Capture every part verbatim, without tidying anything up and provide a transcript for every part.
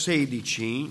sedici,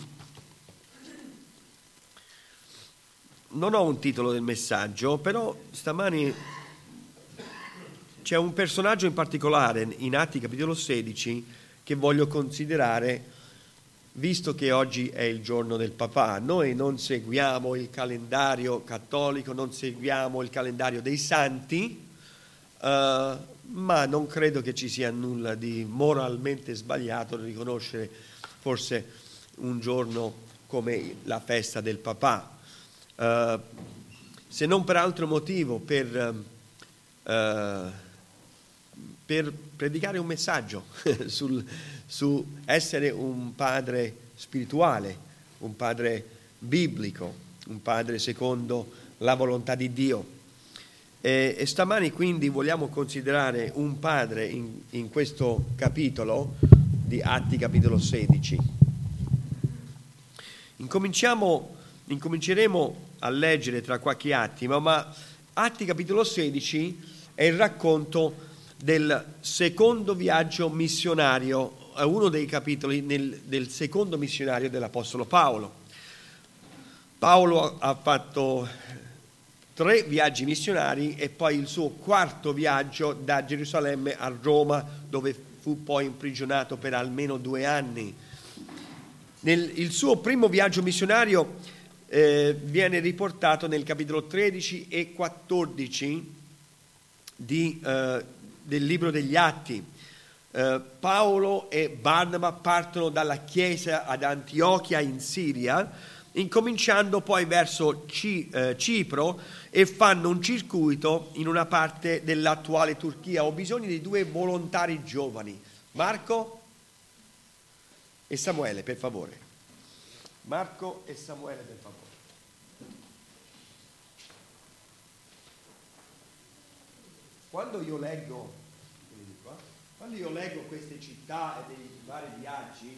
non ho un titolo del messaggio, però stamani c'è un personaggio in particolare in Atti capitolo sedici che voglio considerare, visto che oggi è il giorno del papà. Noi non seguiamo il calendario cattolico, non seguiamo il calendario dei santi, uh, ma non credo che ci sia nulla di moralmente sbagliato nel riconoscere forse un giorno come la festa del papà, uh, se non per altro motivo, per, uh, per predicare un messaggio sul, su essere un padre spirituale, un padre biblico, un padre secondo la volontà di Dio. E, e stamani quindi vogliamo considerare un padre in, in questo capitolo di Atti capitolo sedici. Incominciamo, incominceremo a leggere tra qualche attimo, ma Atti capitolo sedici è il racconto del secondo viaggio missionario, è uno dei capitoli nel, del secondo missionario dell'Apostolo Paolo. Paolo ha fatto tre viaggi missionari e poi il suo quarto viaggio da Gerusalemme a Roma, dove fu poi imprigionato per almeno due anni. Nel, il suo primo viaggio missionario eh, viene riportato nel capitolo tredici e quattordici di, eh, del libro degli Atti. Eh, Paolo e Barnaba partono dalla chiesa ad Antiochia in Siria, incominciando poi verso C- eh, Cipro, e fanno un circuito in una parte dell'attuale Turchia. Ho bisogno di due volontari giovani, Marco e Samuele, per favore. Marco e Samuele, per favore. Quando io leggo, quando io leggo queste città e dei vari viaggi,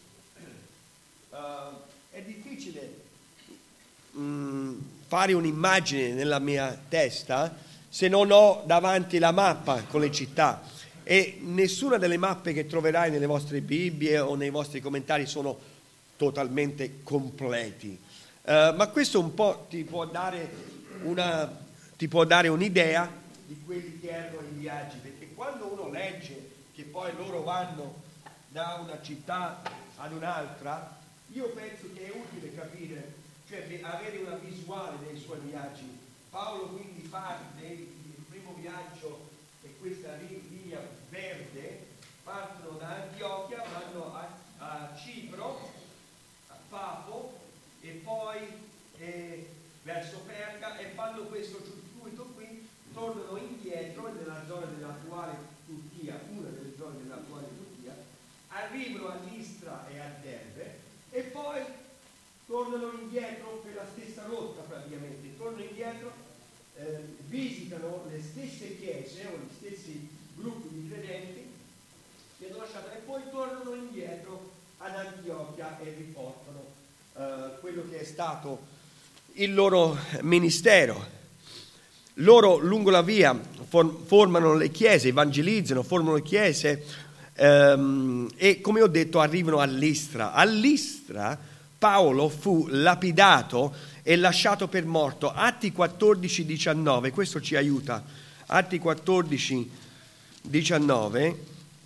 uh, è difficile mm, fare un'immagine nella mia testa se non ho davanti la mappa con le città, e nessuna delle mappe che troverai nelle vostre Bibbie o nei vostri commentari sono totalmente completi, uh, ma questo un po' ti può dare una ti può dare un'idea di quelli che erano i viaggi, perché quando uno legge che poi loro vanno da una città ad un'altra, io penso che è utile capire, cioè avere una visuale dei suoi viaggi. Paolo quindi parte, il primo viaggio è questa linea verde, partono da Antiochia, vanno a, a Cipro, a Papo e poi eh, verso Perga, e fanno questo circuito qui, tornano indietro nella zona dell'attuale Turchia, una delle zone dell'attuale Turchia, arrivano a Listra e a Derbe e poi tornano indietro per la stessa rotta praticamente, tornano indietro, eh, visitano le stesse chiese o gli stessi gruppi di credenti che hanno lasciato e poi tornano indietro ad Antiochia e riportano eh, quello che è stato il loro ministero. Loro lungo la via formano le chiese, evangelizzano, formano le chiese ehm, e, come ho detto, arrivano a Listra. A Listra Paolo fu lapidato e lasciato per morto. Atti quattordici diciannove, questo ci aiuta. Atti quattordici diciannove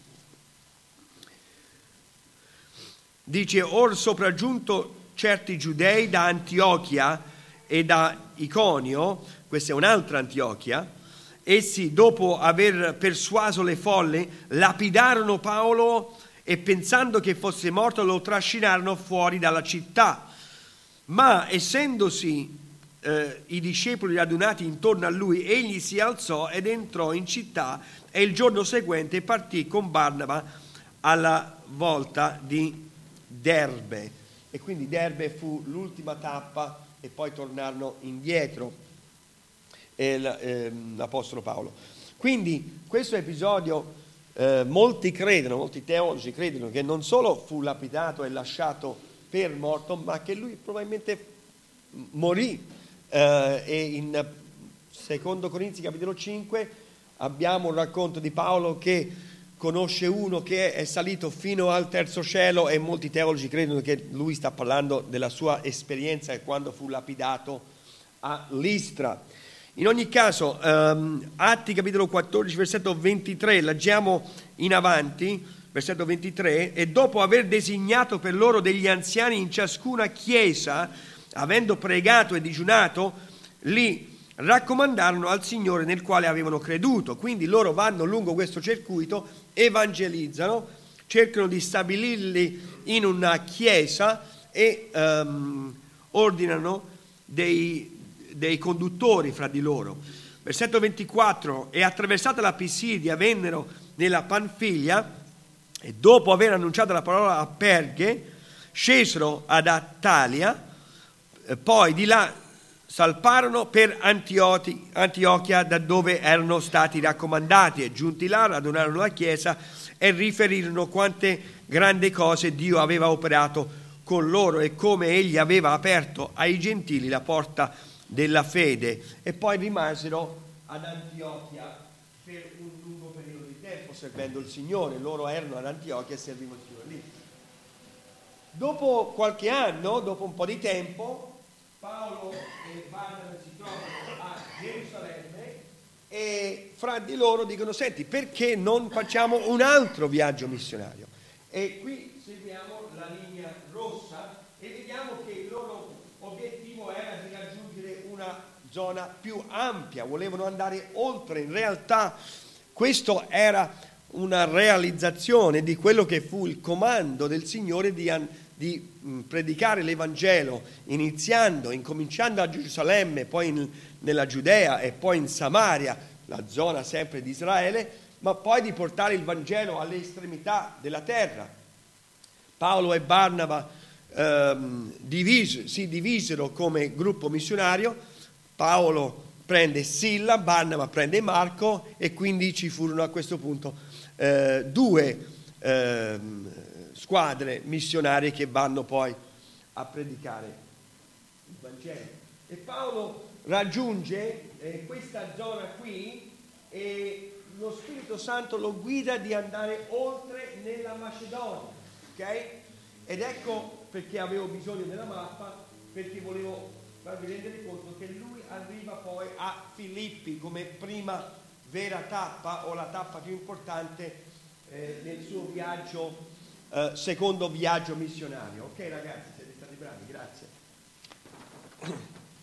dice: or sopraggiunto certi giudei da Antiochia e da Iconio, questa è un'altra Antiochia, essi, dopo aver persuaso le folle, lapidarono Paolo e, pensando che fosse morto, lo trascinarono fuori dalla città. Ma essendosi eh, i discepoli radunati intorno a lui, egli si alzò ed entrò in città, e il giorno seguente partì con Barnaba alla volta di Derbe. E quindi Derbe fu l'ultima tappa e poi tornarono indietro l'Apostolo Paolo. Quindi questo episodio eh, molti credono, molti teologi credono che non solo fu lapidato e lasciato per morto, ma che lui probabilmente morì. Eh, e in secondo Corinzi capitolo cinque abbiamo un racconto di Paolo che conosce uno che è salito fino al terzo cielo, e molti teologi credono che lui sta parlando della sua esperienza quando fu lapidato a Listra. In ogni caso, um, Atti capitolo quattordici, versetto ventitré, leggiamo in avanti, versetto ventitré: e dopo aver designato per loro degli anziani in ciascuna chiesa, avendo pregato e digiunato, li raccomandarono al Signore nel quale avevano creduto. Quindi loro vanno lungo questo circuito, evangelizzano, cercano di stabilirli in una chiesa e um, ordinano dei, dei conduttori fra di loro. Versetto ventiquattro: e attraversata la Pisidia vennero nella Panfilia, e dopo aver annunciato la parola a Perge scesero ad Attalia, eh, poi di là salparono per Antioti, Antiochia, da dove erano stati raccomandati, e giunti là radunarono la chiesa e riferirono quante grandi cose Dio aveva operato con loro e come egli aveva aperto ai gentili la porta della fede. E poi rimasero ad Antiochia per un lungo periodo di tempo servendo il Signore. Loro erano ad Antiochia e servivano il Signore lì. Dopo qualche anno, dopo un po' di tempo, Paolo e Barnaba si trovano a Gerusalemme e fra di loro dicono: senti, perché non facciamo un altro viaggio missionario? E qui seguiamo la linea rossa e vediamo che il loro obiettivo era di raggiungere una zona più ampia, volevano andare oltre. In realtà questo era una realizzazione di quello che fu il comando del Signore di andare di predicare l'Evangelo, iniziando, incominciando a Gerusalemme, poi in, nella Giudea e poi in Samaria, la zona sempre di Israele, ma poi di portare il Vangelo alle estremità della terra. Paolo e Barnaba ehm, diviso, si divisero come gruppo missionario. Paolo prende Silla, Barnaba prende Marco, e quindi ci furono a questo punto eh, due ehm, squadre missionarie che vanno poi a predicare il Vangelo. E Paolo raggiunge eh, questa zona qui e lo Spirito Santo lo guida di andare oltre nella Macedonia, ok? Ed ecco perché avevo bisogno della mappa, perché volevo farvi rendere conto che lui arriva poi a Filippi come prima vera tappa, o la tappa più importante eh, nel suo viaggio, Uh, secondo viaggio missionario. Ok ragazzi, siete stati bravi, grazie.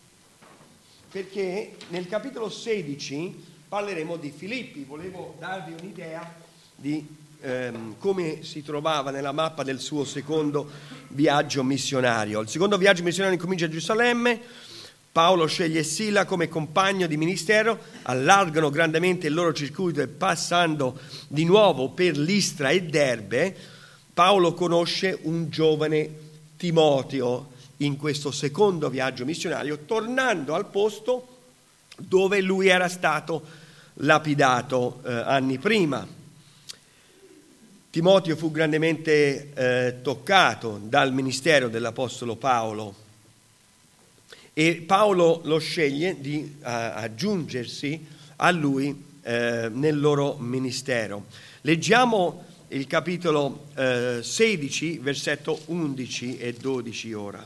Perché nel capitolo sedici parleremo di Filippi. Volevo darvi un'idea di ehm, come si trovava nella mappa del suo secondo viaggio missionario. Il secondo viaggio missionario comincia a Gerusalemme. Paolo sceglie Sila come compagno di ministero, allargano grandemente il loro circuito e passando di nuovo per Listra e Derbe, Paolo conosce un giovane Timoteo in questo secondo viaggio missionario, tornando al posto dove lui era stato lapidato eh, anni prima. Timoteo fu grandemente eh, toccato dal ministero dell'Apostolo Paolo e Paolo lo sceglie di uh, aggiungersi a lui eh, nel loro ministero. Leggiamo il capitolo eh, sedici, versetto undici e dodici ora.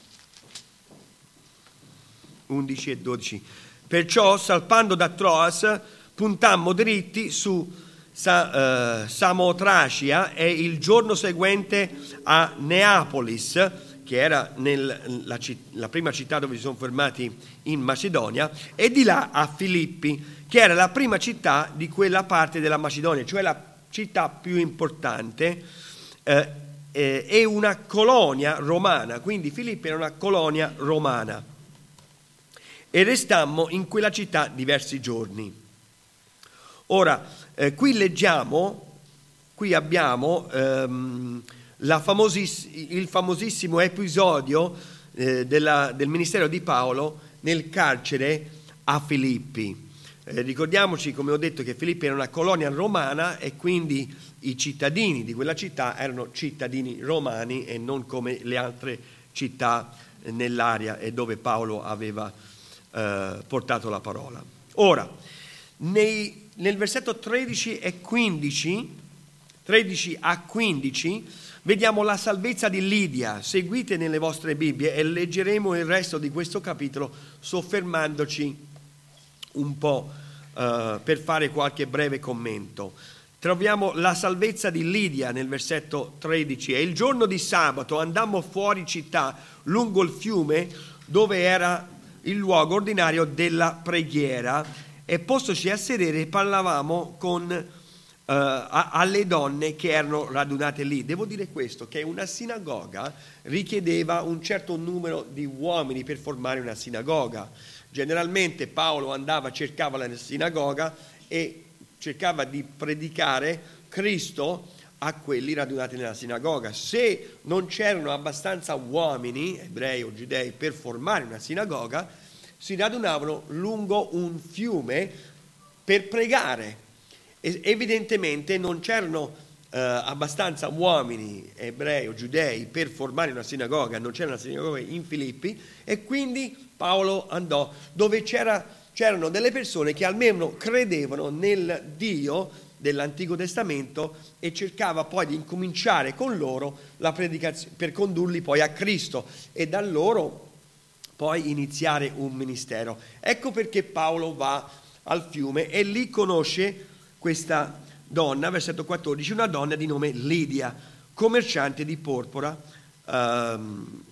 undici e dodici. Perciò, salpando da Troas, puntammo diritti su Sa, eh, Samotracia e il giorno seguente a Neapolis, che era nel, la, la prima città dove si sono fermati in Macedonia, e di là a Filippi, che era la prima città di quella parte della Macedonia, cioè la città più importante, eh, eh, è una colonia romana, quindi Filippi era una colonia romana. E restammo in quella città diversi giorni. Ora, eh, qui leggiamo, qui abbiamo ehm, la famosiss- il famosissimo episodio eh, della, del ministero di Paolo nel carcere a Filippi. Eh, ricordiamoci, come ho detto, che Filippi era una colonia romana e quindi i cittadini di quella città erano cittadini romani e non come le altre città nell'area e dove Paolo aveva eh, portato la parola. Ora, nei, nel versetto tredici e quindici tredici a quindici, vediamo la salvezza di Lidia. Seguite nelle vostre Bibbie e leggeremo il resto di questo capitolo soffermandoci un po' uh, per fare qualche breve commento. Troviamo la salvezza di Lidia nel versetto tredici. E il giorno di sabato andammo fuori città lungo il fiume dove era il luogo ordinario della preghiera, e postoci a sedere parlavamo con Uh, a, alle donne che erano radunate lì. Devo dire questo, che una sinagoga richiedeva un certo numero di uomini per formare una sinagoga. Generalmente Paolo andava, cercava la sinagoga e cercava di predicare Cristo a quelli radunati nella sinagoga. Se non c'erano abbastanza uomini, ebrei o giudei, per formare una sinagoga, si radunavano lungo un fiume per pregare. Evidentemente non c'erano eh, abbastanza uomini ebrei o giudei per formare una sinagoga, non c'era una sinagoga in Filippi, e quindi Paolo andò dove c'era, c'erano delle persone che almeno credevano nel Dio dell'Antico Testamento, e cercava poi di incominciare con loro la predicazione per condurli poi a Cristo e da loro poi iniziare un ministero. Ecco perché Paolo va al fiume e lì conosce questa donna, versetto quattordici, una donna di nome Lidia, commerciante di porpora ehm,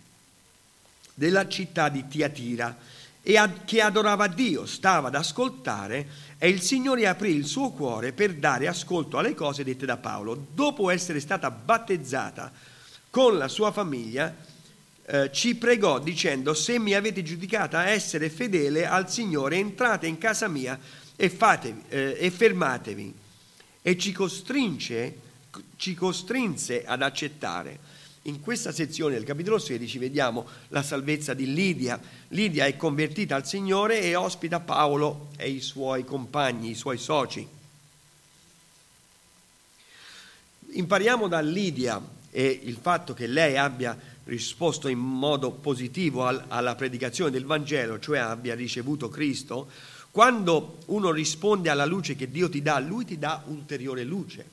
della città di Tiatira, e ad, che adorava Dio, stava ad ascoltare, e il Signore aprì il suo cuore per dare ascolto alle cose dette da Paolo. Dopo essere stata battezzata con la sua famiglia, eh, ci pregò dicendo: se mi avete giudicata essere fedele al Signore, entrate in casa mia e fatevi eh, e fermatevi. E ci costringe, ci costrinse ad accettare. In questa sezione del capitolo sedici vediamo la salvezza di Lidia. Lidia è convertita al Signore e ospita Paolo e i suoi compagni, i suoi soci. Impariamo da Lidia e il fatto che lei abbia risposto in modo positivo al, alla predicazione del Vangelo, cioè abbia ricevuto Cristo. Quando uno risponde alla luce che Dio ti dà, Lui ti dà ulteriore luce.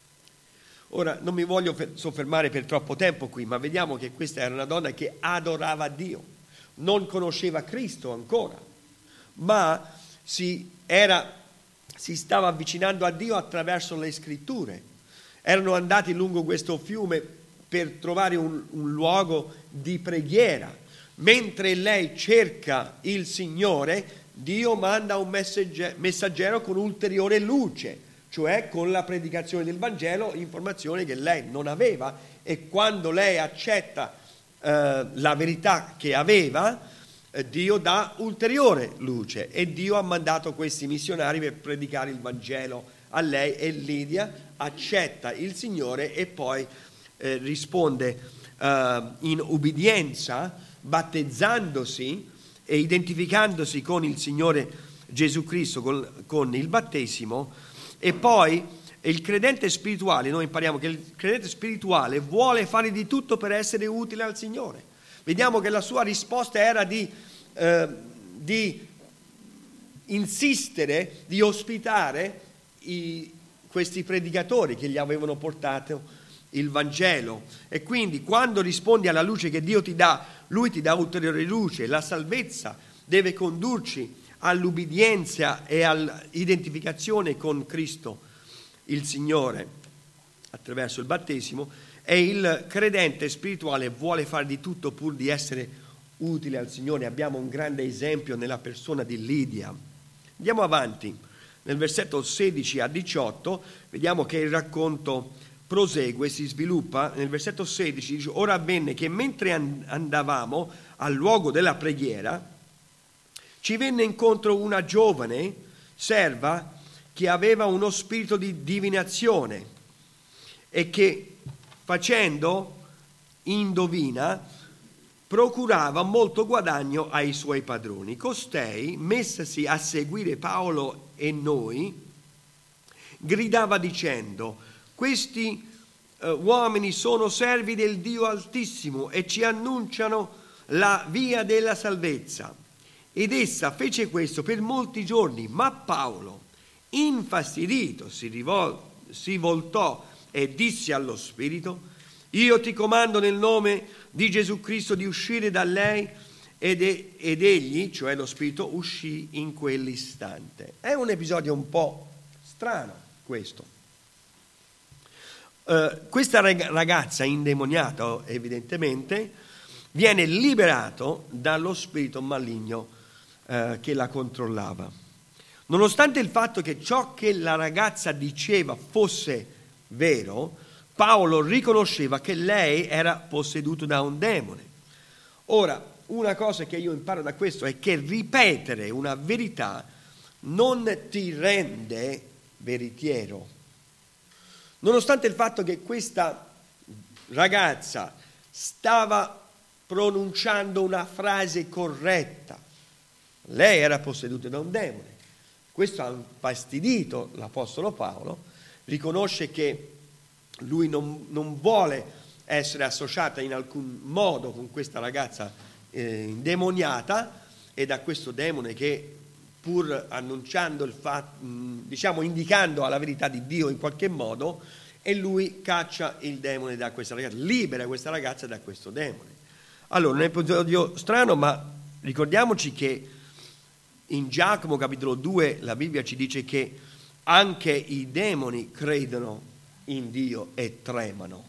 Ora, non mi voglio soffermare per troppo tempo qui, ma vediamo che questa era una donna che adorava Dio, non conosceva Cristo ancora, ma si, era, si stava avvicinando a Dio attraverso le Scritture. Erano andati lungo questo fiume per trovare un, un luogo di preghiera. Mentre lei cerca il Signore, Dio manda un messaggero con ulteriore luce, cioè con la predicazione del Vangelo, informazione che lei non aveva, e quando lei accetta eh, la verità che aveva, eh, Dio dà ulteriore luce, e Dio ha mandato questi missionari per predicare il Vangelo a lei, e Lidia accetta il Signore e poi eh, risponde eh, in ubbidienza, battezzandosi e identificandosi con il Signore Gesù Cristo, con, con il battesimo. E poi il credente spirituale, noi impariamo che il credente spirituale vuole fare di tutto per essere utile al Signore. Vediamo che la sua risposta era di, eh, di insistere, di ospitare i, questi predicatori che gli avevano portato il Vangelo. E quindi quando rispondi alla luce che Dio ti dà, Lui ti dà ulteriore luce. La salvezza deve condurci all'ubbidienza e all'identificazione con Cristo il Signore attraverso il battesimo, e il credente spirituale vuole fare di tutto pur di essere utile al Signore. Abbiamo un grande esempio nella persona di Lidia. Andiamo avanti. Nel versetto sedici a diciotto vediamo che il racconto prosegue, si sviluppa. Nel versetto sedici dice: ora avvenne che mentre andavamo al luogo della preghiera, ci venne incontro una giovane serva che aveva uno spirito di divinazione e che, facendo indovina, procurava molto guadagno ai suoi padroni. Costei, messasi a seguire Paolo e noi, gridava dicendo: questi uh, uomini sono servi del Dio Altissimo e ci annunciano la via della salvezza. Ed essa fece questo per molti giorni, ma Paolo, infastidito, si, rivol- si voltò e disse allo spirito: io ti comando nel nome di Gesù Cristo di uscire da lei, ed, e, ed egli, cioè lo spirito, uscì in quell'istante. È un episodio un po' strano questo. Uh, questa ragazza indemoniata, evidentemente, viene liberato dallo spirito maligno uh, che la controllava. Nonostante il fatto che ciò che la ragazza diceva fosse vero, Paolo riconosceva che lei era posseduta da un demone. Ora, una cosa che io imparo da questo è che ripetere una verità non ti rende veritiero. Nonostante il fatto che questa ragazza stava pronunciando una frase corretta, lei era posseduta da un demone. Questo ha infastidito l'Apostolo Paolo, riconosce che lui non, non vuole essere associata in alcun modo con questa ragazza eh, indemoniata, e da questo demone che, pur annunciando il fatto, diciamo indicando la verità di Dio in qualche modo, e lui caccia il demone da questa ragazza, libera questa ragazza da questo demone. Allora, un episodio strano, ma ricordiamoci che in Giacomo capitolo due la Bibbia ci dice che anche i demoni credono in Dio e tremano.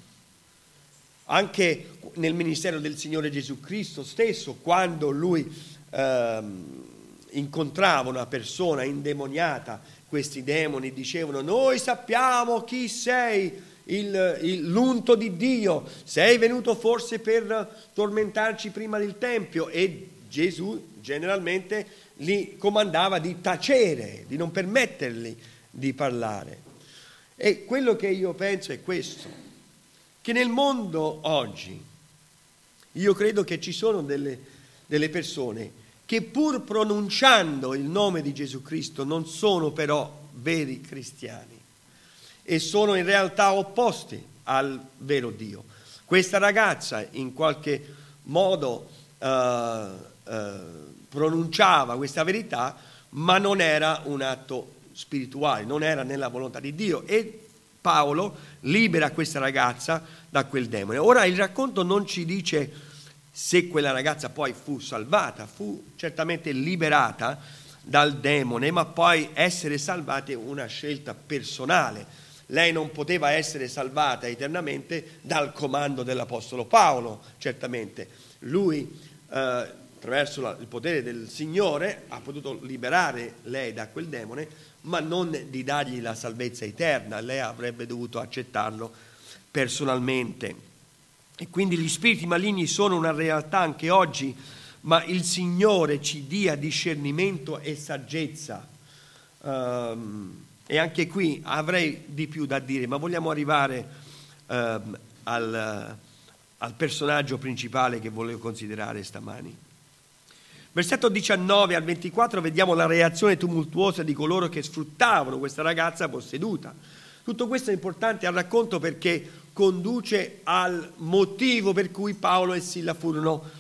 Anche nel ministero del Signore Gesù Cristo stesso, quando lui ehm, incontrava una persona indemoniata, questi demoni dicevano: noi sappiamo chi sei, il, il, l'unto di Dio, sei venuto forse per tormentarci prima del Tempio? E Gesù generalmente li comandava di tacere, di non permetterli di parlare. E quello che io penso è questo, che nel mondo oggi io credo che ci sono delle, delle persone che, pur pronunciando il nome di Gesù Cristo, non sono però veri cristiani e sono in realtà opposti al vero Dio. Questa ragazza in qualche modo uh, uh, pronunciava questa verità, ma non era un atto spirituale, non era nella volontà di Dio, e Paolo libera questa ragazza da quel demone. Ora il racconto non ci dice se quella ragazza poi fu salvata, fu certamente liberata dal demone, ma poi essere salvata è una scelta personale. Lei non poteva essere salvata eternamente dal comando dell'Apostolo Paolo, certamente. Lui, eh, attraverso la, il potere del Signore, ha potuto liberare lei da quel demone, ma non di dargli la salvezza eterna. Lei avrebbe dovuto accettarlo personalmente. E quindi gli spiriti maligni sono una realtà anche oggi, ma il Signore ci dia discernimento e saggezza. Um, e anche qui avrei di più da dire, ma vogliamo arrivare um, al, al personaggio principale che volevo considerare stamani. Versetto diciannove al ventiquattro vediamo la reazione tumultuosa di coloro che sfruttavano questa ragazza posseduta. Tutto questo è importante al racconto perché conduce al motivo per cui Paolo e Silla furono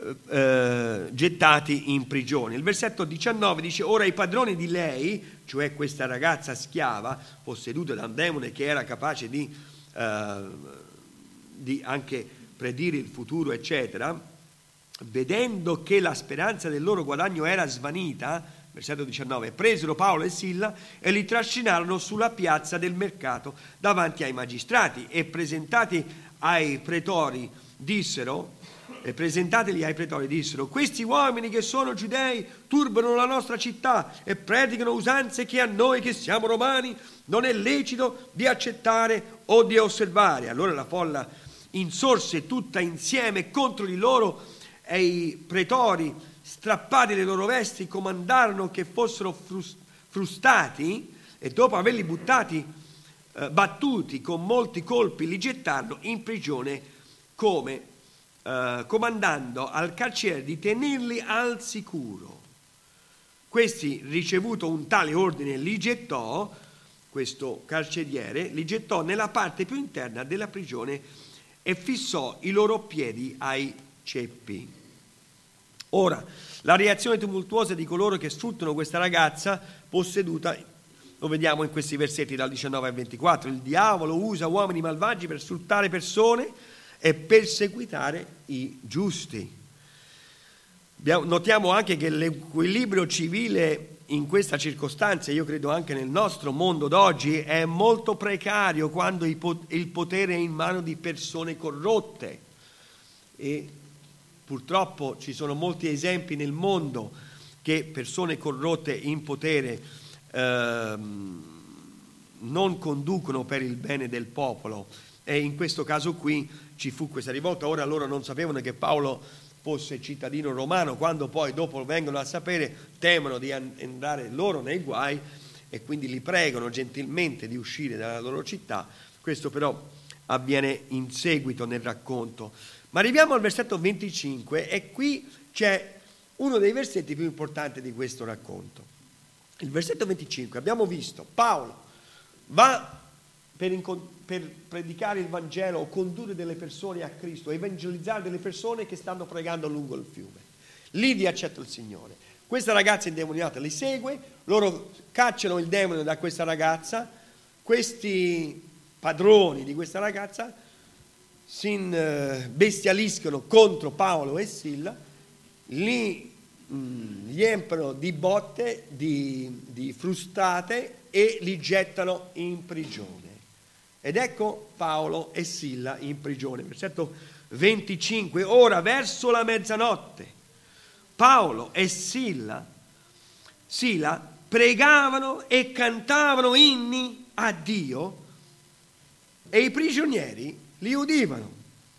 eh, gettati in prigione. Il versetto diciannove dice: ora i padroni di lei, cioè questa ragazza schiava posseduta da un demone che era capace di, eh, di anche predire il futuro, eccetera, vedendo che la speranza del loro guadagno era svanita, versetto diciannove, presero Paolo e Silla e li trascinarono sulla piazza del mercato davanti ai magistrati, e presentati ai pretori dissero, e presentateli ai pretori dissero: questi uomini che sono giudei turbano la nostra città e predicano usanze che a noi che siamo romani non è lecito di accettare o di osservare. Allora la folla insorse tutta insieme contro di loro, e i pretori, strappati le loro vesti, comandarono che fossero frustati, e dopo averli buttati, eh, battuti con molti colpi, li gettarono in prigione, come eh, comandando al carceriere di tenerli al sicuro. Questi, ricevuto un tale ordine, li gettò, questo carceriere, li gettò nella parte più interna della prigione e fissò i loro piedi ai ceppi. Ora, la reazione tumultuosa di coloro che sfruttano questa ragazza posseduta lo vediamo in questi versetti dal diciannove al ventiquattro, il diavolo usa uomini malvagi per sfruttare persone e perseguitare i giusti. Notiamo anche che l'equilibrio civile in questa circostanza, io credo anche nel nostro mondo d'oggi, è molto precario quando il potere è in mano di persone corrotte. E purtroppo ci sono molti esempi nel mondo che persone corrotte in potere ehm, non conducono per il bene del popolo. E in questo caso qui ci fu questa rivolta. Ora loro non sapevano che Paolo fosse cittadino romano, quando poi dopo vengono a sapere temono di andare loro nei guai e quindi li pregano gentilmente di uscire dalla loro città. Questo però avviene in seguito nel racconto. Ma arriviamo al versetto venticinque e qui c'è uno dei versetti più importanti di questo racconto. Il versetto venticinque, abbiamo visto Paolo va per, incont- per predicare il Vangelo o condurre delle persone a Cristo, evangelizzare delle persone che stanno pregando lungo il fiume. Lidia accetta il Signore. Questa ragazza indemoniata li segue, loro cacciano il demone da questa ragazza, questi padroni di questa ragazza si bestialiscono contro Paolo e Silla, li, mh, li empono di botte, di, di frustate e li gettano in prigione. Ed ecco Paolo e Silla in prigione. Versetto venticinque, ora verso la mezzanotte Paolo e Silla, Sila pregavano e cantavano inni a Dio e i prigionieri li udivano.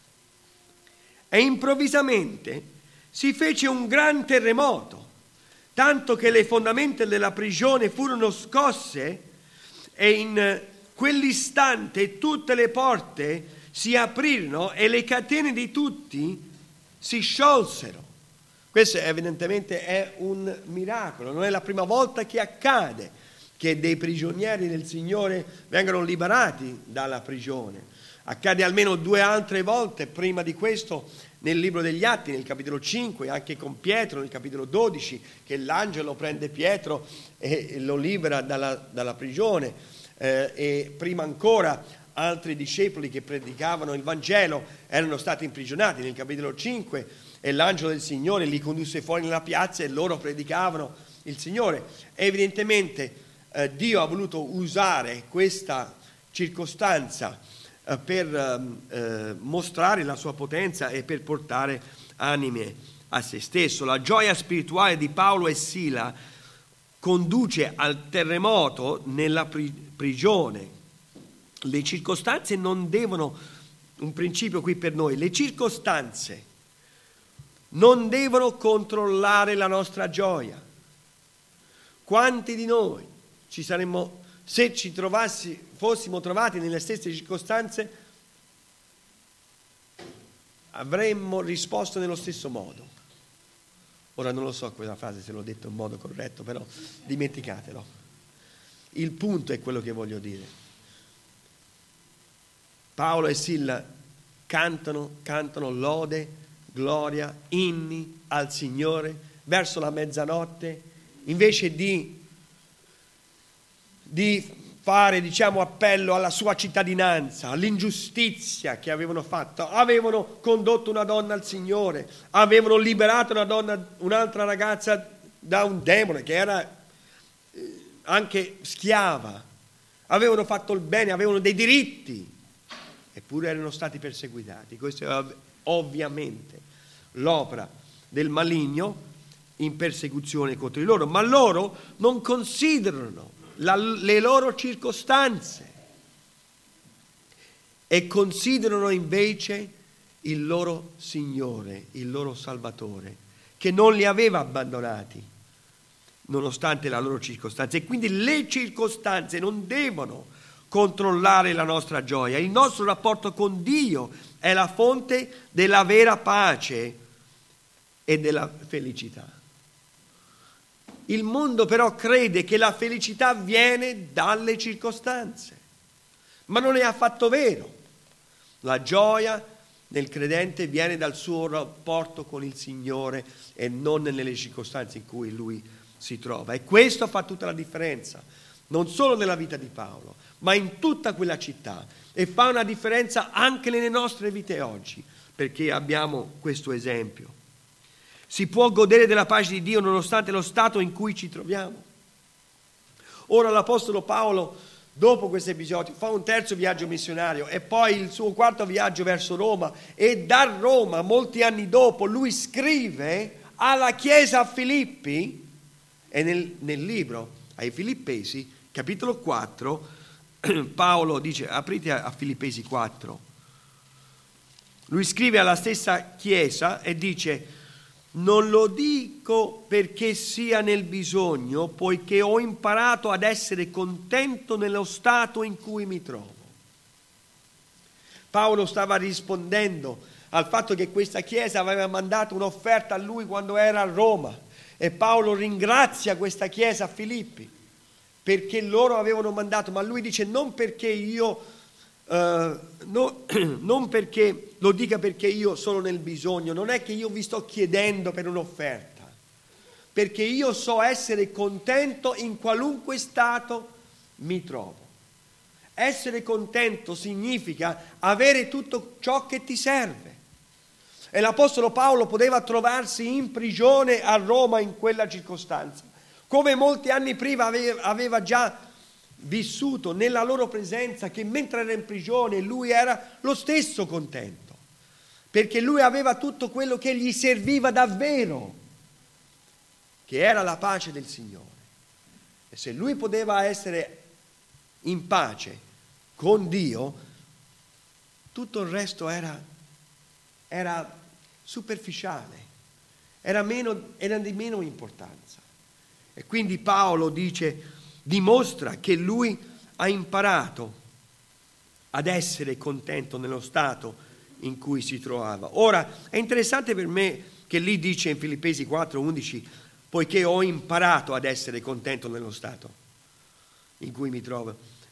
E improvvisamente si fece un gran terremoto, tanto che le fondamenta della prigione furono scosse e in quell'istante tutte le porte si aprirono e le catene di tutti si sciolsero. Questo evidentemente è un miracolo, non è la prima volta che accade che dei prigionieri del Signore vengano liberati dalla prigione. Accade almeno due altre volte prima di questo nel libro degli Atti, nel capitolo cinque, anche con Pietro nel capitolo dodici, che l'angelo prende Pietro e lo libera dalla, dalla prigione. Eh, e prima ancora altri discepoli che predicavano il Vangelo erano stati imprigionati nel capitolo cinque e l'angelo del Signore li condusse fuori nella piazza e loro predicavano il Signore. Evidentemente eh, Dio ha voluto usare questa circostanza eh, per eh, mostrare la sua potenza e per portare anime a se stesso. La gioia spirituale di Paolo e Sila conduce al terremoto nella pri- prigione. Le circostanze non devono, un principio qui per noi, le circostanze non devono controllare la nostra gioia. Quanti di noi ci saremmo, se ci trovassi, fossimo trovati nelle stesse circostanze, avremmo risposto nello stesso modo? Ora non lo so quella frase se l'ho detto in modo corretto, però dimenticatelo. Il punto è quello che voglio dire. Paolo e Silla cantano, cantano lode, gloria, inni al Signore verso la mezzanotte, invece di, di fare, diciamo, appello alla sua cittadinanza, all'ingiustizia che avevano fatto. Avevano condotto una donna al Signore, avevano liberato una donna, un'altra ragazza da un demone che era anche schiava, avevano fatto il bene, avevano dei diritti, eppure erano stati perseguitati. Questo è ovviamente l'opera del maligno in persecuzione contro di loro, ma loro non considerano la, le loro circostanze e considerano invece il loro Signore, il loro Salvatore, che non li aveva abbandonati nonostante la loro circostanza. E quindi le circostanze non devono controllare la nostra gioia. Il nostro rapporto con Dio è la fonte della vera pace e della felicità. Il mondo però crede che la felicità viene dalle circostanze, ma non è affatto vero. La gioia del credente viene dal suo rapporto con il Signore e non nelle circostanze in cui lui si trova. E questo fa tutta la differenza non solo nella vita di Paolo, ma in tutta quella città, e fa una differenza anche nelle nostre vite oggi, perché abbiamo questo esempio. Si può godere della pace di Dio nonostante lo stato in cui ci troviamo. Ora l'Apostolo Paolo, dopo questo episodio, fa un terzo viaggio missionario e poi il suo quarto viaggio verso Roma, e da Roma, molti anni dopo, lui scrive alla chiesa a Filippi, e nel, nel libro ai Filippesi, capitolo quattro, Paolo dice, aprite a Filippesi quattro, lui scrive alla stessa chiesa e dice: non lo dico perché sia nel bisogno, poiché ho imparato ad essere contento nello stato in cui mi trovo. Paolo stava rispondendo al fatto che questa chiesa aveva mandato un'offerta a lui quando era a Roma, e Paolo ringrazia questa chiesa a Filippi perché loro avevano mandato, ma lui dice non perché io Uh, no, non perché lo dica perché io sono nel bisogno, non è che io vi sto chiedendo per un'offerta, perché io so essere contento in qualunque stato mi trovo. Essere contento significa avere tutto ciò che ti serve. E l'Apostolo Paolo poteva trovarsi in prigione a Roma in quella circostanza, come molti anni prima aveva, aveva già vissuto nella loro presenza, che mentre era in prigione lui era lo stesso contento, perché lui aveva tutto quello che gli serviva davvero, che era la pace del Signore. E se lui poteva essere in pace con Dio, tutto il resto era, era superficiale, era, meno, era di meno importanza. E quindi Paolo dice, dimostra che lui ha imparato ad essere contento nello stato in cui si trovava. Ora, è interessante per me che lì dice in Filippesi quattro undici, poiché ho imparato ad essere contento nello stato in cui mi trovo.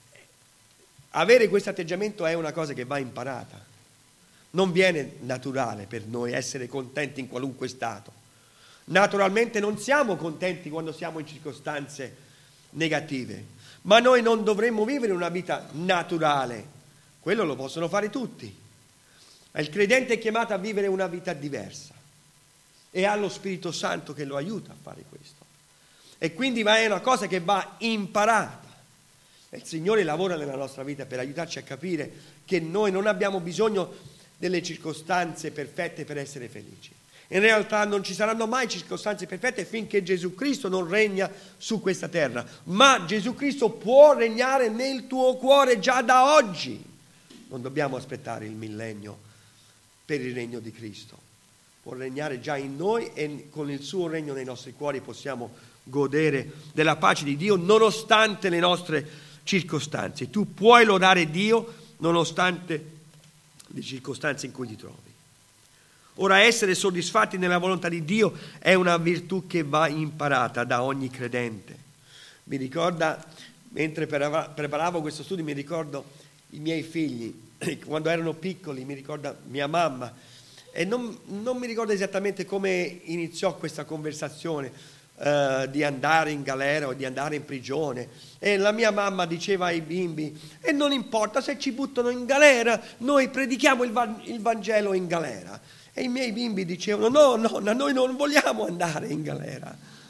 Avere questo atteggiamento è una cosa che va imparata. Non viene naturale per noi essere contenti in qualunque stato. Naturalmente non siamo contenti quando siamo in circostanze negative, ma noi non dovremmo vivere una vita naturale, quello lo possono fare tutti. Il credente è chiamato a vivere una vita diversa e ha lo Spirito Santo che lo aiuta a fare questo, e quindi è una cosa che va imparata. Il Signore lavora nella nostra vita per aiutarci a capire che noi non abbiamo bisogno delle circostanze perfette per essere felici. In realtà non ci saranno mai circostanze perfette finché Gesù Cristo non regna su questa terra, ma Gesù Cristo può regnare nel tuo cuore già da oggi. Non dobbiamo aspettare il millennio per il regno di Cristo. Può regnare già in noi, e con il suo regno nei nostri cuori possiamo godere della pace di Dio nonostante le nostre circostanze. Tu puoi lodare Dio nonostante le circostanze in cui ti trovi. Ora, essere soddisfatti nella volontà di Dio è una virtù che va imparata da ogni credente. Mi ricorda, mentre preparavo questo studio, mi ricordo i miei figli, quando erano piccoli, mi ricorda mia mamma, e non, non mi ricordo esattamente come iniziò questa conversazione eh, di andare in galera o di andare in prigione. E la mia mamma diceva ai bimbi, e non importa se ci buttano in galera, noi predichiamo il, va- il Vangelo in galera. E i miei bimbi dicevano, no, nonna, noi non vogliamo andare in galera.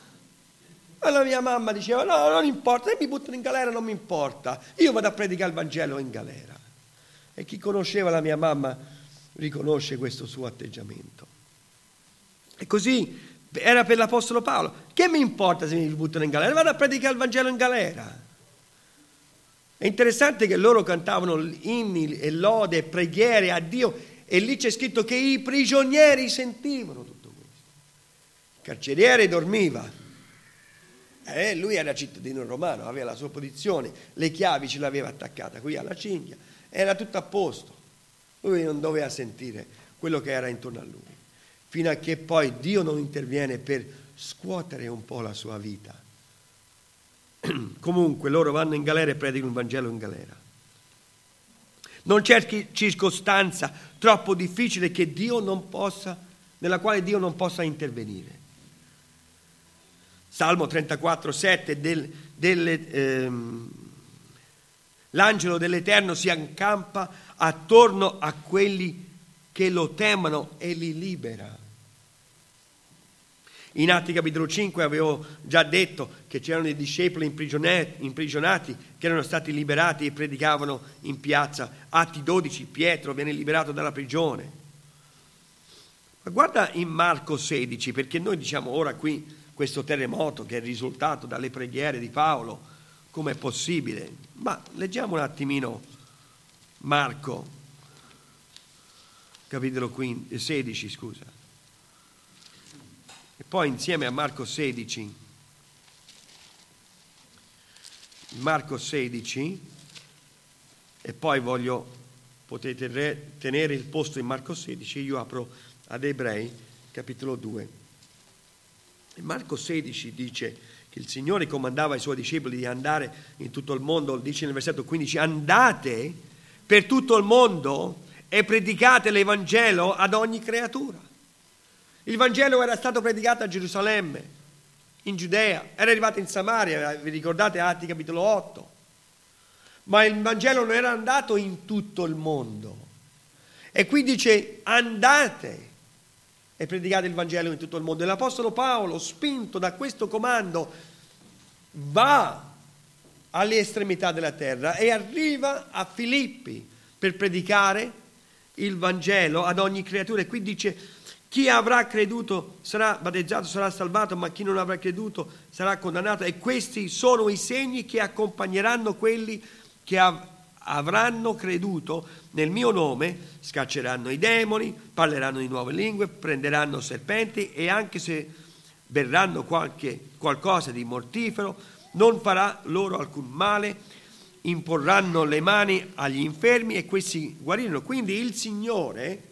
E la mia mamma diceva, no, non importa, se mi buttano in galera non mi importa, io vado a predicare il Vangelo in galera. E chi conosceva la mia mamma riconosce questo suo atteggiamento. E così era per l'Apostolo Paolo. Che mi importa se mi buttano in galera? Vado a predicare il Vangelo in galera. È interessante che loro cantavano inni e lode e preghiere a Dio, e lì c'è scritto che i prigionieri sentivano tutto questo. Il carceriere dormiva, e lui era cittadino romano, aveva la sua posizione, le chiavi ce l'aveva attaccata qui alla cinghia, era tutto a posto. Lui non doveva sentire quello che era intorno a lui, fino a che poi Dio non interviene per scuotere un po' la sua vita. Comunque loro vanno in galera e predicano il Vangelo in galera. Non c'è circostanza troppo difficile che Dio non possa, nella quale Dio non possa intervenire. Salmo trentaquattro sette, del, del, ehm, l'angelo dell'Eterno si accampa attorno a quelli che lo temono e li libera. In Atti capitolo cinque avevo già detto che c'erano dei discepoli imprigionati che erano stati liberati e predicavano in piazza. Atti dodici, Pietro viene liberato dalla prigione. Ma guarda in Marco sedici, perché noi diciamo ora qui questo terremoto che è risultato dalle preghiere di Paolo, com'è possibile? Ma leggiamo un attimino Marco, capitolo sedici, scusa. E poi insieme a Marco sedici, Marco sedici, e poi voglio, potete re, tenere il posto in Marco sedici, io apro ad Ebrei, capitolo due. E Marco sedici dice che il Signore comandava ai Suoi discepoli di andare in tutto il mondo, dice nel versetto quindici, andate per tutto il mondo e predicate l'Evangelo ad ogni creatura. Il Vangelo era stato predicato a Gerusalemme, in Giudea, era arrivato in Samaria, vi ricordate Atti capitolo otto, ma il Vangelo non era andato in tutto il mondo. E qui dice andate e predicate il Vangelo in tutto il mondo. E l'Apostolo Paolo, spinto da questo comando, va alle estremità della terra e arriva a Filippi per predicare il Vangelo ad ogni creatura. E qui dice: chi avrà creduto sarà battezzato, sarà salvato, ma chi non avrà creduto sarà condannato. E questi sono i segni che accompagneranno quelli che av- avranno creduto nel mio nome: scacceranno i demoni, parleranno di nuove lingue, prenderanno serpenti, e anche se berranno qualche, qualcosa di mortifero non farà loro alcun male, imporranno le mani agli infermi e questi guariranno. Quindi il Signore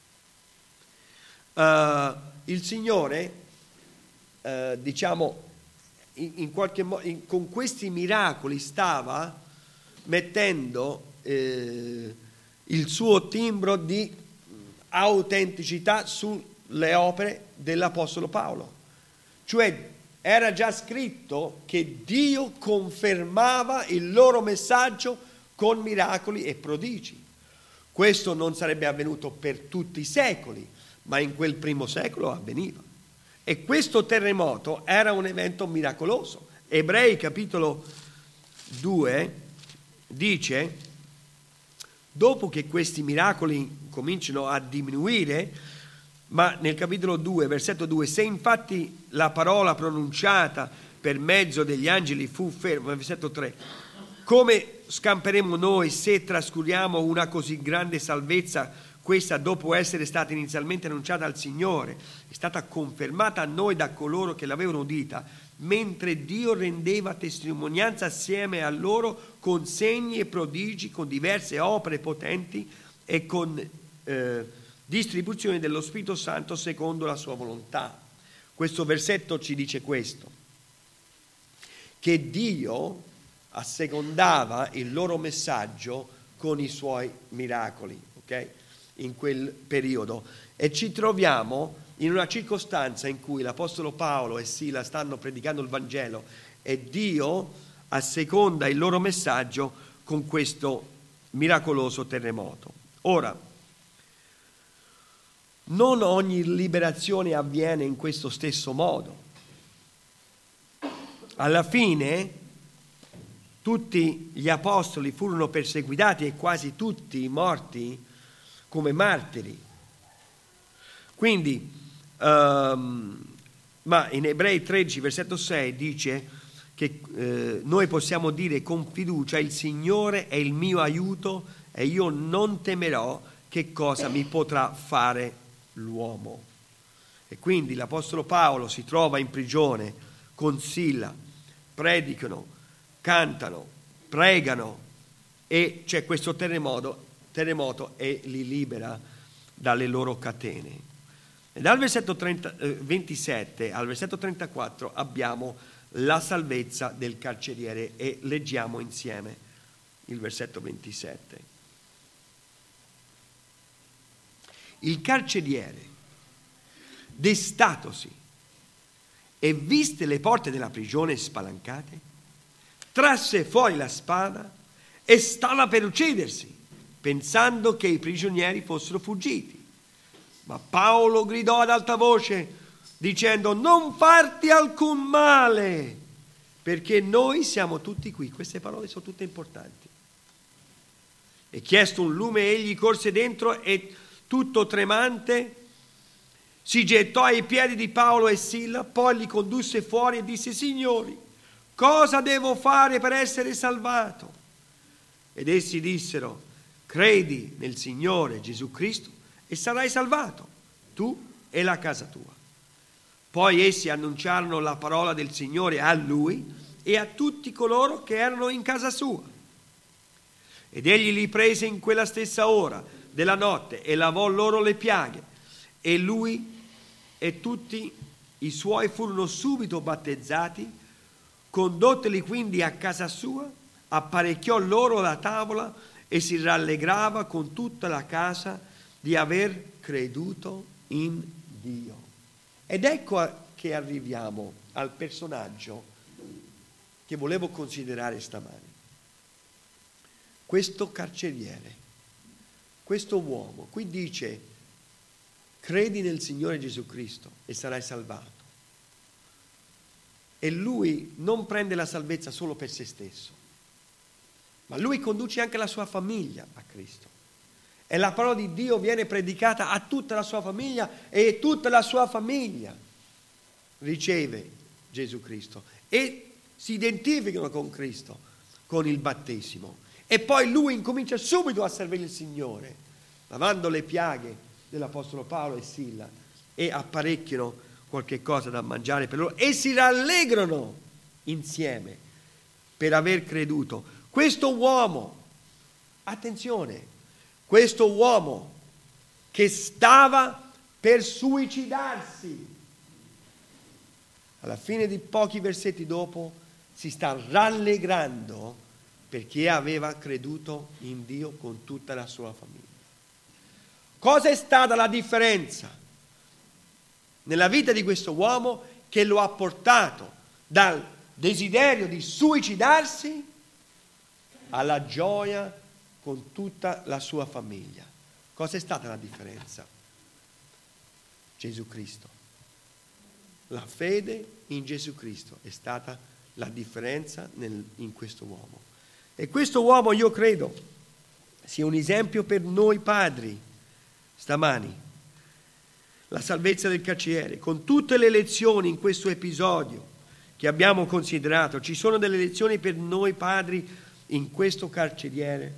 Uh, il Signore, uh, diciamo, in, in qualche modo, in, con questi miracoli stava mettendo eh, il suo timbro di autenticità sulle opere dell'Apostolo Paolo. Cioè, era già scritto che Dio confermava il loro messaggio con miracoli e prodigi. Questo non sarebbe avvenuto per tutti i secoli, ma in quel primo secolo avveniva. E questo terremoto era un evento miracoloso. Ebrei capitolo due dice: dopo che questi miracoli cominciano a diminuire, ma nel capitolo due, versetto due, se infatti la parola pronunciata per mezzo degli angeli fu ferma, versetto tre, come scamperemo noi se trascuriamo una così grande salvezza? Questa, dopo essere stata inizialmente annunciata al Signore, è stata confermata a noi da coloro che l'avevano udita, mentre Dio rendeva testimonianza assieme a loro con segni e prodigi, con diverse opere potenti e con eh, distribuzione dello Spirito Santo secondo la sua volontà. Questo versetto ci dice questo, che Dio assecondava il loro messaggio con i suoi miracoli, ok? In quel periodo, e ci troviamo in una circostanza in cui l'Apostolo Paolo e Sila stanno predicando il Vangelo e Dio asseconda il loro messaggio con questo miracoloso terremoto. Ora, non ogni liberazione avviene in questo stesso modo. Alla fine tutti gli apostoli furono perseguitati e quasi tutti morti come martiri. Quindi, um, ma in Ebrei tredici, versetto sei, dice che eh, noi possiamo dire con fiducia: il Signore è il mio aiuto e io non temerò che cosa mi potrà fare l'uomo. E quindi l'Apostolo Paolo si trova in prigione con Sila, predicano, cantano, pregano, e c'è questo terremoto terremoto e li libera dalle loro catene. E dal versetto trenta, eh, ventisette al versetto trentaquattro abbiamo la salvezza del carceriere e leggiamo insieme il versetto ventisette. Il carceriere, destatosi e viste le porte della prigione spalancate, trasse fuori la spada e stava per uccidersi, pensando che i prigionieri fossero fuggiti. Ma Paolo gridò ad alta voce, dicendo: non farti alcun male, perché noi siamo tutti qui. Queste parole sono tutte importanti. E chiesto un lume, egli corse dentro e, tutto tremante, si gettò ai piedi di Paolo e Silla, poi li condusse fuori e disse: signori, cosa devo fare per essere salvato? Ed essi dissero: credi nel Signore Gesù Cristo e sarai salvato, tu e la casa tua. Poi essi annunciarono la parola del Signore a lui e a tutti coloro che erano in casa sua. Ed egli li prese in quella stessa ora della notte e lavò loro le piaghe, e lui e tutti i suoi furono subito battezzati. Condotteli quindi a casa sua, apparecchiò loro la tavola e si rallegrava con tutta la casa di aver creduto in Dio. Ed ecco che arriviamo al personaggio che volevo considerare stamani. Questo carceriere, questo uomo, qui dice: credi nel Signore Gesù Cristo e sarai salvato. E lui non prende la salvezza solo per se stesso, ma lui conduce anche la sua famiglia a Cristo. E la parola di Dio viene predicata a tutta la sua famiglia e tutta la sua famiglia riceve Gesù Cristo e si identificano con Cristo con il battesimo. E poi lui incomincia subito a servire il Signore, lavando le piaghe dell'Apostolo Paolo e Silla, e apparecchiano qualche cosa da mangiare per loro e si rallegrano insieme per aver creduto. Questo uomo, attenzione, questo uomo che stava per suicidarsi, alla fine di pochi versetti dopo si sta rallegrando perché aveva creduto in Dio con tutta la sua famiglia. Cosa è stata la differenza nella vita di questo uomo che lo ha portato dal desiderio di suicidarsi alla gioia con tutta la sua famiglia? Cosa è stata la differenza? Gesù Cristo. La fede in Gesù Cristo è stata la differenza nel, in questo uomo. E questo uomo, io credo, sia un esempio per noi padri stamani. La salvezza del carceriere, con tutte le lezioni in questo episodio che abbiamo considerato, ci sono delle lezioni per noi padri in questo carceriere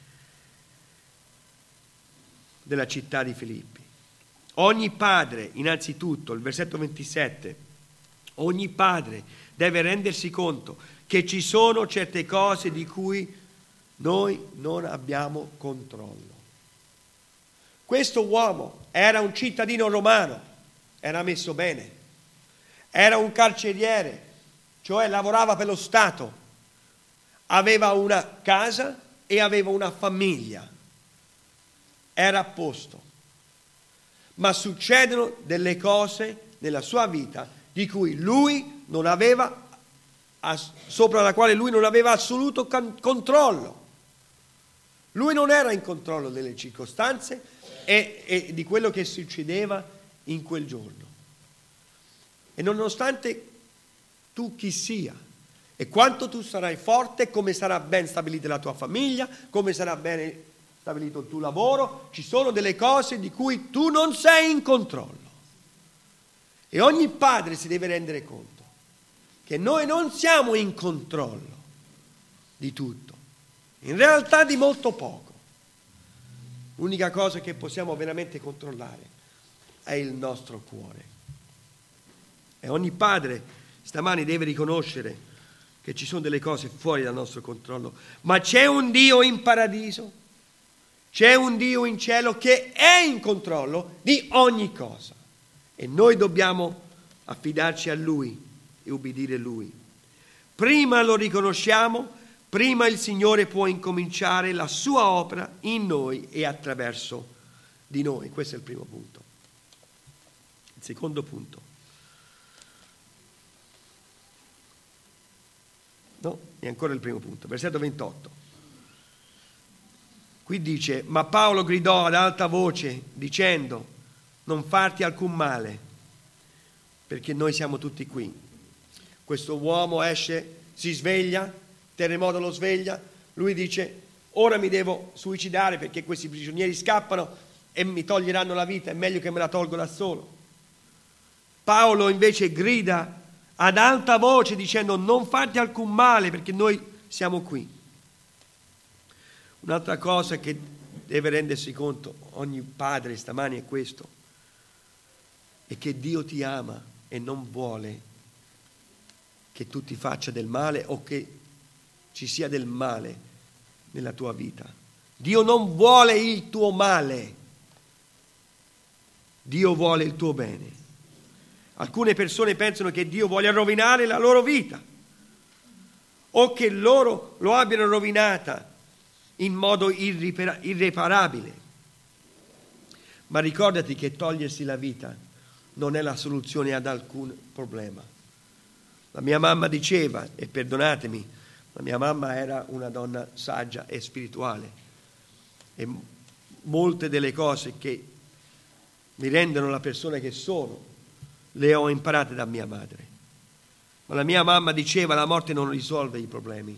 della città di Filippi. Ogni padre, innanzitutto, il versetto ventisette, ogni padre deve rendersi conto che ci sono certe cose di cui noi non abbiamo controllo. Questo uomo era un cittadino romano, era messo bene, era un carceriere, cioè lavorava per lo Stato, aveva una casa e aveva una famiglia, era a posto. Ma succedono delle cose nella sua vita di cui lui non aveva, sopra la quale lui non aveva assoluto controllo. Lui non era in controllo delle circostanze e, e di quello che succedeva in quel giorno. E nonostante tu chi sia e quanto tu sarai forte, come sarà ben stabilita la tua famiglia, come sarà bene stabilito il tuo lavoro, ci sono delle cose di cui tu non sei in controllo. E ogni padre si deve rendere conto che noi non siamo in controllo di tutto, in realtà di molto poco. L'unica cosa che possiamo veramente controllare è il nostro cuore. E ogni padre stamani deve riconoscere che ci sono delle cose fuori dal nostro controllo, ma c'è un Dio in paradiso, c'è un Dio in cielo che è in controllo di ogni cosa e noi dobbiamo affidarci a Lui e ubbidire Lui. Prima lo riconosciamo, prima il Signore può incominciare la sua opera in noi e attraverso di noi. Questo è il primo punto. Il secondo punto. è ancora il primo punto, versetto ventotto. Qui dice: ma Paolo gridò ad alta voce dicendo: non farti alcun male, perché noi siamo tutti qui. Questo uomo esce, si sveglia, terremoto lo sveglia, lui dice: ora mi devo suicidare perché questi prigionieri scappano e mi toglieranno la vita, è meglio che me la tolgo da solo. Paolo invece grida ad alta voce dicendo: non farti alcun male, perché noi siamo qui. Un'altra cosa che deve rendersi conto ogni padre stamani è questo: è che Dio ti ama e non vuole che tu ti faccia del male o che ci sia del male nella tua vita. Dio non vuole il tuo male, Dio vuole il tuo bene. Alcune persone pensano che Dio voglia rovinare la loro vita o che loro lo abbiano rovinata in modo irripara- irreparabile. Ma ricordati che togliersi la vita non è la soluzione ad alcun problema. La mia mamma diceva, e perdonatemi, la mia mamma era una donna saggia e spirituale, e molte delle cose che mi rendono la persona che sono le ho imparate da mia madre. Ma la mia mamma diceva: la morte non risolve i problemi.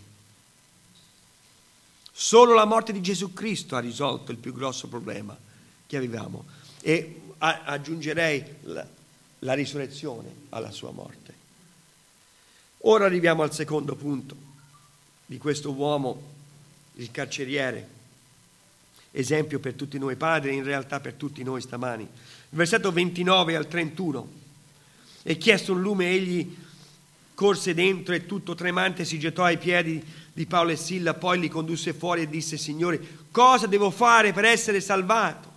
Solo la morte di Gesù Cristo ha risolto il più grosso problema che avevamo, e a- aggiungerei la, la risurrezione alla sua morte. Ora arriviamo al secondo punto di questo uomo, il carceriere, esempio per tutti noi padri e in realtà per tutti noi stamani. Il versetto ventinove al trentuno: e chiesto un lume egli corse dentro e tutto tremante si gettò ai piedi di Paolo e Silla, poi li condusse fuori e disse: Signore, cosa devo fare per essere salvato?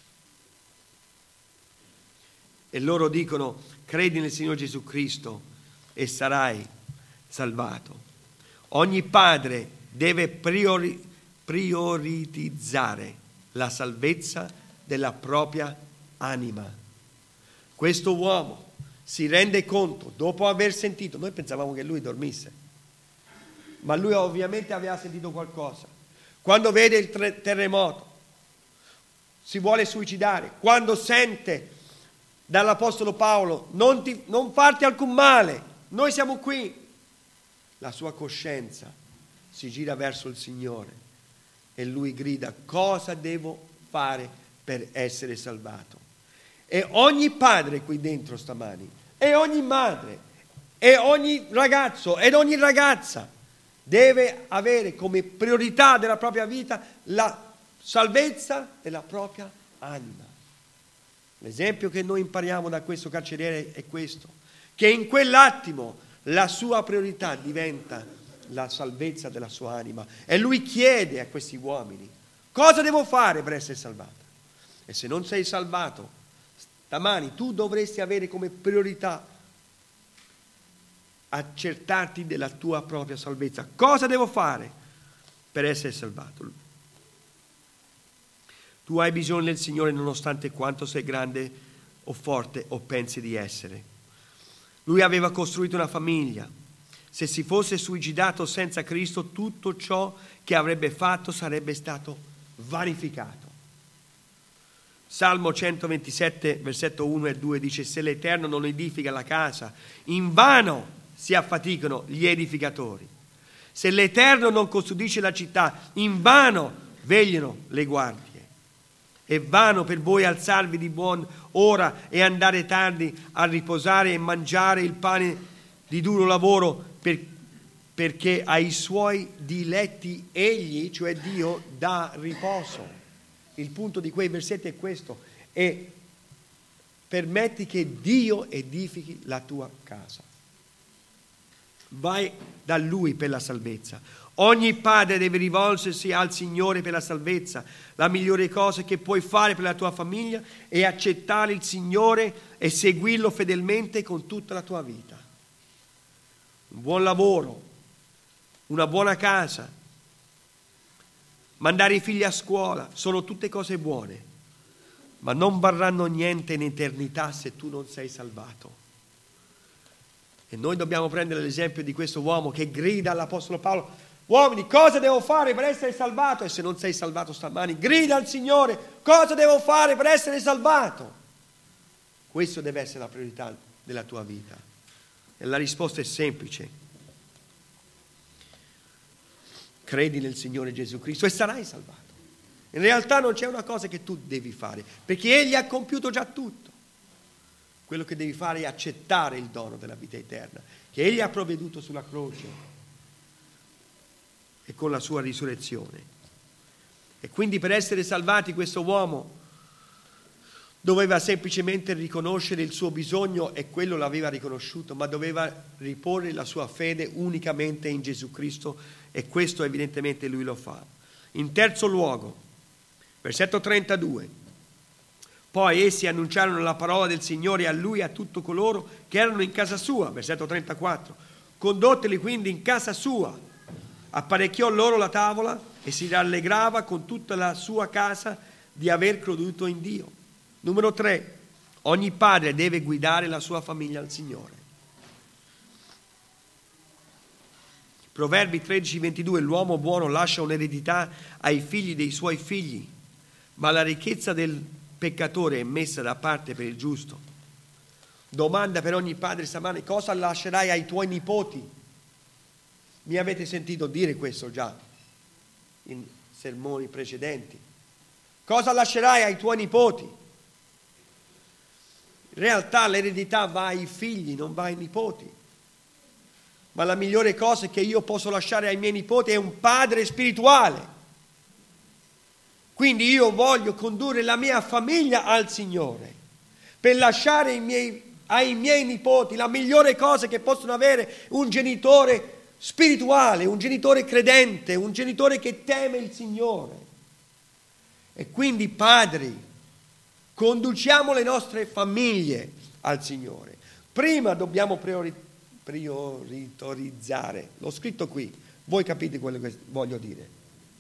E loro dicono: credi nel Signore Gesù Cristo e sarai salvato. Ogni padre deve priori, prioritizzare la salvezza della propria anima. Questo uomo si rende conto, dopo aver sentito, noi pensavamo che lui dormisse, ma lui ovviamente aveva sentito qualcosa. Quando vede il tre- terremoto, si vuole suicidare. Quando sente dall'Apostolo Paolo: non, ti, non farti alcun male, noi siamo qui, la sua coscienza si gira verso il Signore e lui grida: cosa devo fare per essere salvato? E ogni padre qui dentro stamani, e ogni madre, e ogni ragazzo, ed ogni ragazza deve avere come priorità della propria vita la salvezza della propria anima. L'esempio che noi impariamo da questo carceriere è questo: che in quell'attimo la sua priorità diventa la salvezza della sua anima, e lui chiede a questi uomini: cosa devo fare per essere salvato? E se non sei salvato stamani, tu dovresti avere come priorità accertarti della tua propria salvezza. Cosa devo fare per essere salvato? Tu hai bisogno del Signore nonostante quanto sei grande o forte o pensi di essere. Lui aveva costruito una famiglia. Se si fosse suicidato senza Cristo, tutto ciò che avrebbe fatto sarebbe stato vanificato. Salmo centoventisette, versetto uno e due dice: se l'Eterno non edifica la casa, invano si affaticano gli edificatori. Se l'Eterno non custodisce la città, invano vegliano le guardie. È vano per voi alzarvi di buon ora e andare tardi a riposare e mangiare il pane di duro lavoro, per, perché ai suoi diletti egli, cioè Dio, dà riposo. Il punto di quei versetti è questo: e permetti che Dio edifichi la tua casa. Vai da Lui per la salvezza. Ogni padre deve rivolgersi al Signore per la salvezza. La migliore cosa che puoi fare per la tua famiglia è accettare il Signore e seguirlo fedelmente con tutta la tua vita. Un buon lavoro, una buona casa, mandare i figli a scuola, sono tutte cose buone, ma non varranno niente in eternità se tu non sei salvato. E noi dobbiamo prendere l'esempio di questo uomo che grida all'Apostolo Paolo: uomini, cosa devo fare per essere salvato? E se non sei salvato stamani, grida al Signore: cosa devo fare per essere salvato? Questo deve essere la priorità della tua vita. E la risposta è semplice: credi nel Signore Gesù Cristo e sarai salvato. In realtà non c'è una cosa che tu devi fare, perché Egli ha compiuto già tutto. Quello che devi fare è accettare il dono della vita eterna, che Egli ha provveduto sulla croce e con la sua risurrezione. E quindi per essere salvati questo uomo doveva semplicemente riconoscere il suo bisogno, e quello l'aveva riconosciuto, ma doveva riporre la sua fede unicamente in Gesù Cristo, e questo evidentemente lui lo fa. In terzo luogo, versetto trentadue, poi essi annunciarono la parola del Signore a lui e a tutti coloro che erano in casa sua. Versetto trentaquattro, condotteli quindi in casa sua, apparecchiò loro la tavola e si rallegrava con tutta la sua casa di aver creduto in Dio. Numero tre, ogni padre deve guidare la sua famiglia al Signore. Proverbi tredici ventidue, l'uomo buono lascia un'eredità ai figli dei suoi figli, ma la ricchezza del peccatore è messa da parte per il giusto. Domanda per ogni padre stamane: cosa lascerai ai tuoi nipoti? Mi avete sentito dire questo già in sermoni precedenti. Cosa lascerai ai tuoi nipoti? In realtà l'eredità va ai figli, non va ai nipoti. Ma la migliore cosa che io posso lasciare ai miei nipoti è un padre spirituale. Quindi io voglio condurre la mia famiglia al Signore per lasciare i miei, ai miei nipoti la migliore cosa che possono avere un genitore spirituale, un genitore credente, un genitore che teme il Signore. E quindi, padri, conduciamo le nostre famiglie al Signore. Prima dobbiamo priori, prioritorizzare. L'ho scritto qui, voi capite quello che voglio dire.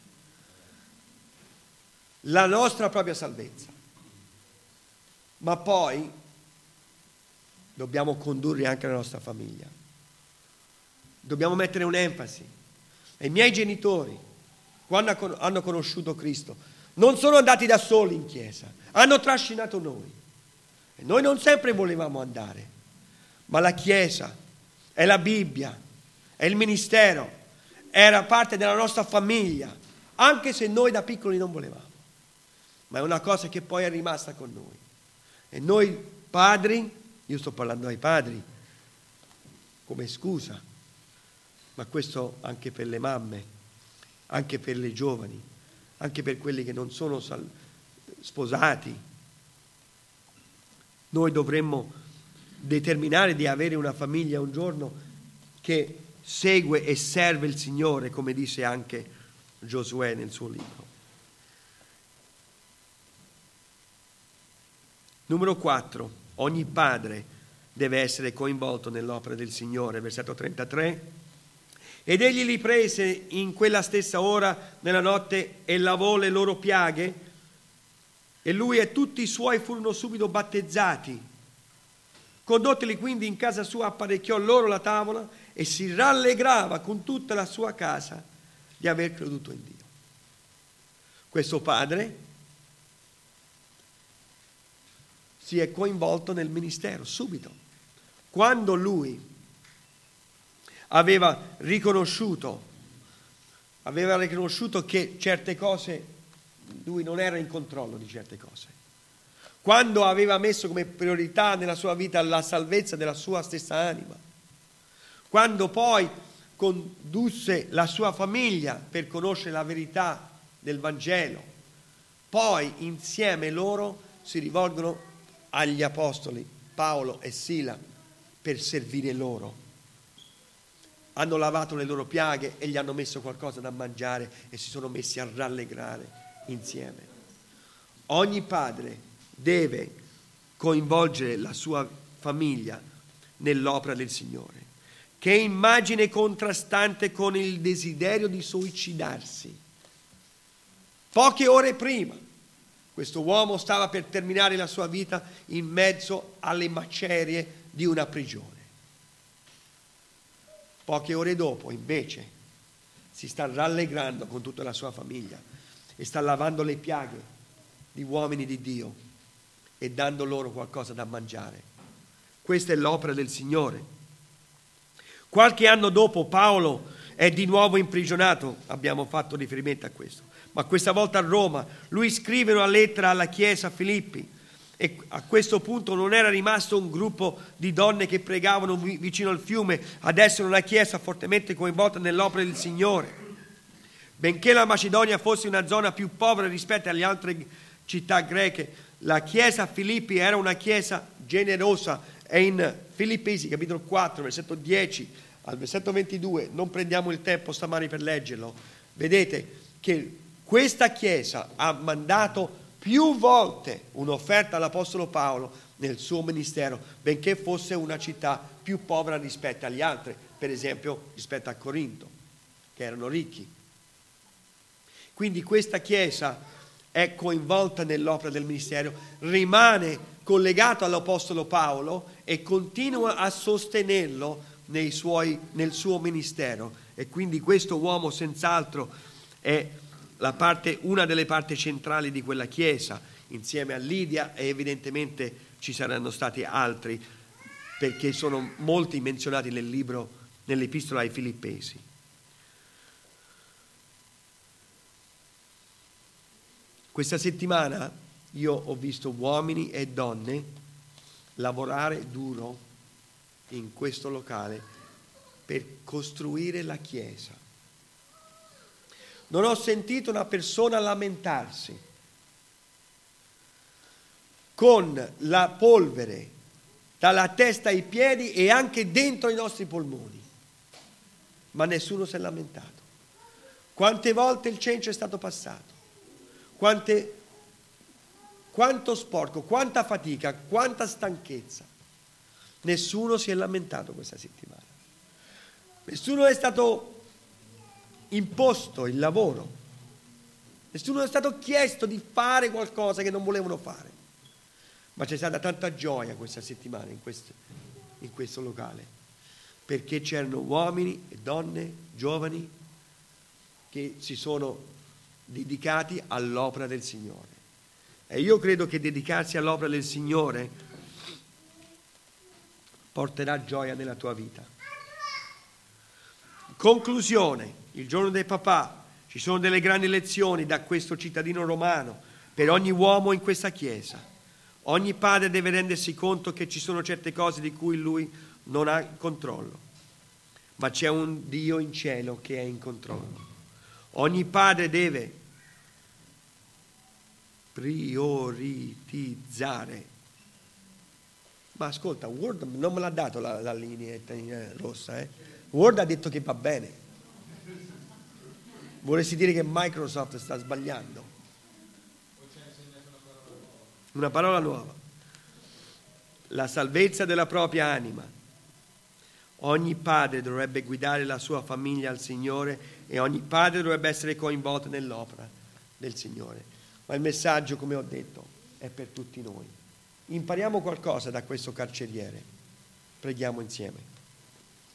La nostra propria salvezza, ma poi dobbiamo condurre anche la nostra famiglia. Dobbiamo mettere un'enfasi. E i miei genitori, quando hanno conosciuto Cristo, non sono andati da soli in chiesa, hanno trascinato noi. E noi non sempre volevamo andare, ma la chiesa e la Bibbia e il ministero era parte della nostra famiglia, anche se noi da piccoli non volevamo. Ma è una cosa che poi è rimasta con noi. E noi padri, io sto parlando ai padri come scusa, ma questo anche per le mamme, anche per le giovani, anche per quelli che non sono sal- sposati, noi dovremmo determinare di avere una famiglia un giorno che segue e serve il Signore, come dice anche Giosuè nel suo libro. Numero quattro, ogni padre deve essere coinvolto nell'opera del Signore. Versetto trentatré, ed egli li prese in quella stessa ora nella notte e lavò le loro piaghe, e lui e tutti i suoi furono subito battezzati. Condotteli quindi in casa sua, apparecchiò loro la tavola e si rallegrava con tutta la sua casa di aver creduto in Dio. Questo padre si è coinvolto nel ministero subito. Quando lui aveva riconosciuto, aveva riconosciuto che certe cose, lui non era in controllo di certe cose. Quando aveva messo come priorità nella sua vita la salvezza della sua stessa anima. Quando poi condusse la sua famiglia per conoscere la verità del Vangelo. Poi insieme loro si rivolgono agli apostoli Paolo e Sila per servire loro. Hanno lavato le loro piaghe e gli hanno messo qualcosa da mangiare e si sono messi a rallegrare insieme. Ogni padre deve coinvolgere la sua famiglia nell'opera del Signore. Che immagine contrastante con il desiderio di suicidarsi. Poche ore prima questo uomo stava per terminare la sua vita in mezzo alle macerie di una prigione. Poche ore dopo, invece, si sta rallegrando con tutta la sua famiglia e sta lavando le piaghe di uomini di Dio e dando loro qualcosa da mangiare. Questa è l'opera del Signore. Qualche anno dopo Paolo è di nuovo imprigionato, abbiamo fatto riferimento a questo, ma questa volta a Roma. Lui scrive una lettera alla chiesa a Filippi e a questo punto non era rimasto un gruppo di donne che pregavano vicino al fiume ad essere una chiesa fortemente coinvolta nell'opera del Signore. Benché la Macedonia fosse una zona più povera rispetto alle altre città greche, la chiesa a Filippi era una chiesa generosa. E in Filippesi capitolo quattro, versetto dieci al versetto ventidue, non prendiamo il tempo stamani per leggerlo, vedete che questa chiesa ha mandato più volte un'offerta all'Apostolo Paolo nel suo ministero, benché fosse una città più povera rispetto agli altri, per esempio rispetto a Corinto, che erano ricchi. Quindi questa chiesa è coinvolta nell'opera del ministero, rimane collegato all'Apostolo Paolo e continua a sostenerlo nei suoi, nel suo ministero. E quindi questo uomo senz'altro è la parte, una delle parti centrali di quella chiesa, insieme a Lidia, e evidentemente ci saranno stati altri, perché sono molti menzionati nel libro, nell'epistola ai Filippesi. Questa settimana io ho visto uomini e donne lavorare duro in questo locale per costruire la chiesa. Non ho sentito una persona lamentarsi. Con la polvere dalla testa ai piedi e anche dentro i nostri polmoni, ma nessuno si è lamentato. Quante volte il cencio è stato passato? Quante, quanto sporco, quanta fatica, quanta stanchezza. Nessuno si è lamentato questa settimana. Nessuno è stato imposto il lavoro. Nessuno è stato chiesto di fare qualcosa che non volevano fare. Ma c'è stata tanta gioia questa settimana in questo, in questo locale, perché c'erano uomini e donne, giovani, che si sono dedicati all'opera del Signore. E io credo che dedicarsi all'opera del Signore porterà gioia nella tua vita. Conclusione, il giorno del papà, ci sono delle grandi lezioni da questo cittadino romano per ogni uomo in questa chiesa. Ogni padre deve rendersi conto che ci sono certe cose di cui lui non ha controllo, ma c'è un Dio in cielo che è in controllo. Ogni padre deve prioritizzare. Ma ascolta, Word non me l'ha dato la, la lineetta rossa, eh? Word ha detto che va bene. Vorresti dire che Microsoft sta sbagliando? Una parola nuova. La salvezza della propria anima. Ogni padre dovrebbe guidare la sua famiglia al Signore e ogni padre dovrebbe essere coinvolto nell'opera del Signore. Ma il messaggio, come ho detto, è per tutti noi. Impariamo qualcosa da questo carceriere. Preghiamo insieme.